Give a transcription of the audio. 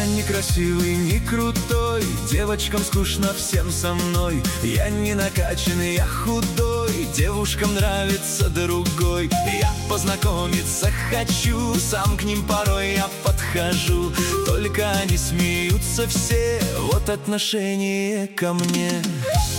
не красивый, не крутой, девочкам скучно всем со мной. Я не накачанный, я худой, девушкам нравится другой. Я познакомиться хочу, сам к ним порой я подхожу. Только они смеются все, вот отношение ко мне.